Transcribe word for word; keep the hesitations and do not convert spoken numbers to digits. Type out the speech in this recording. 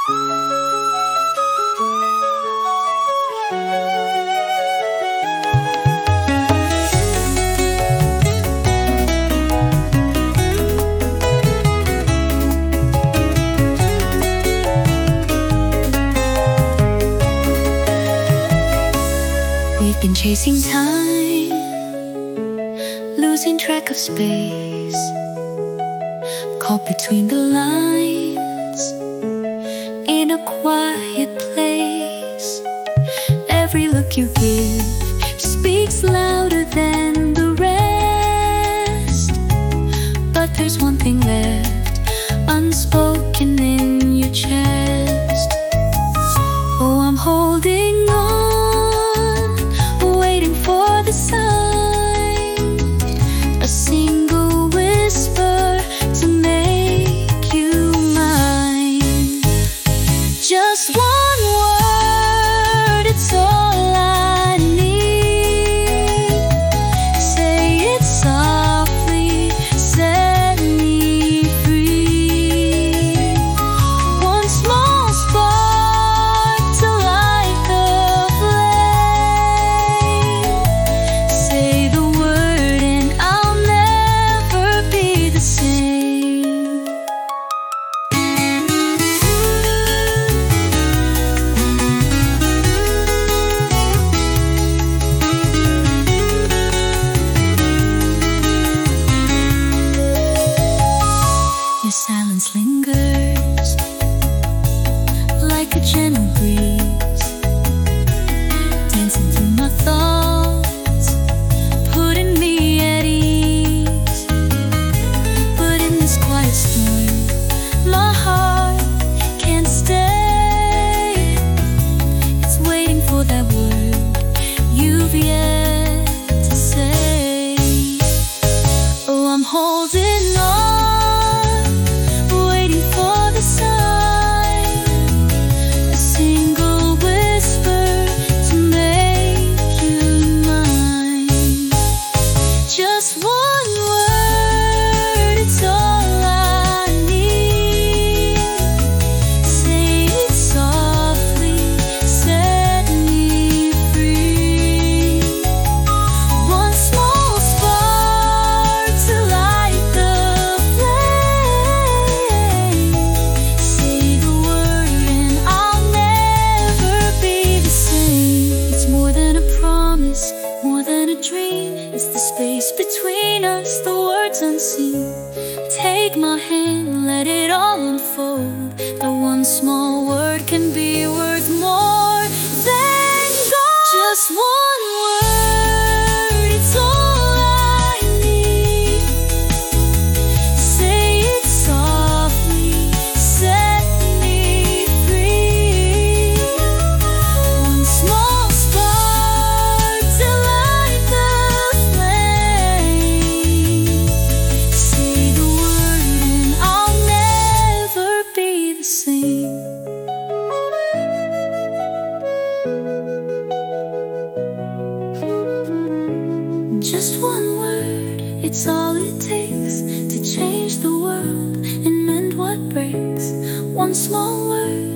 We've been chasing time, losing track of space, caught between the lines, in a quiet place. Every look you give speaks louder than the rest, but there's one thing left unspoken in your chest. Oh, I'm holding on, waiting for the sign, a single whisper to make you mine. Just one word, it's all I need. Say it softly, set me free. One small spark to light the flame. Say the word and I'll never be the same. Your silence lingers like a gentle breeze, dancing through my thoughts, putting me at ease. But in this quiet storm, my heart can't stay. It's waiting for that word you've yet to say. Oh, I'm holding on, waiting for the sign, a single whisper to make you mine. Just one word, it's all I need. Say it softly, set me free. One small spark to light the flame. Say the word and I'll never be the same. It's more than a promise, more than a dream. It's the space between us, the words unseen. Take my hand, let it all unfold. The one small word can be worth more than gold. Just one word, it's all I need. Say it softly, set me free. One small spark to light the flame. Say the word and I'll never be the same. Just one word, it's all it takes to change the world and mend what breaks. One small word.